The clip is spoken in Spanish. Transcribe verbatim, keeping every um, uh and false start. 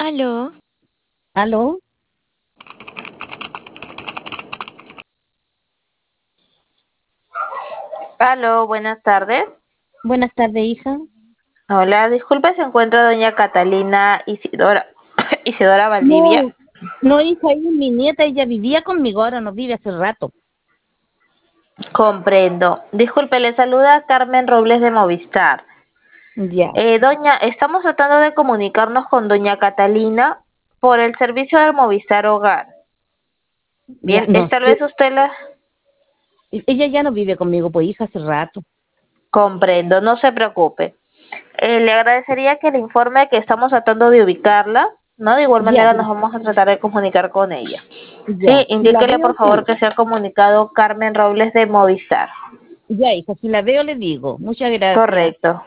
Aló. ¿Aló? Aló, buenas tardes. Buenas tardes, hija. Hola, disculpe, se encuentra doña Catalina Isidora, Isidora Valdivia. No, no, hija, ella es mi nieta, ella vivía conmigo, ahora no vive hace rato. Comprendo. Disculpe, le saluda Carmen Robles de Movistar. Ya, Eh, doña, estamos tratando de comunicarnos con doña Catalina por el servicio del Movistar Hogar. ya, Bien, no es tal sé. vez usted la... Ella ya no vive conmigo, pues, hija, hace rato. Comprendo, no se preocupe. Eh, le agradecería que le informe que estamos tratando de ubicarla, ¿no? De igual Ya, manera nos vamos a tratar de comunicar con ella. Sí, ya, si la indíquele veo, por favor sí. que se ha comunicado Carmen Robles de Movistar. Ya, hija, si la veo, le digo. Muchas gracias. Correcto.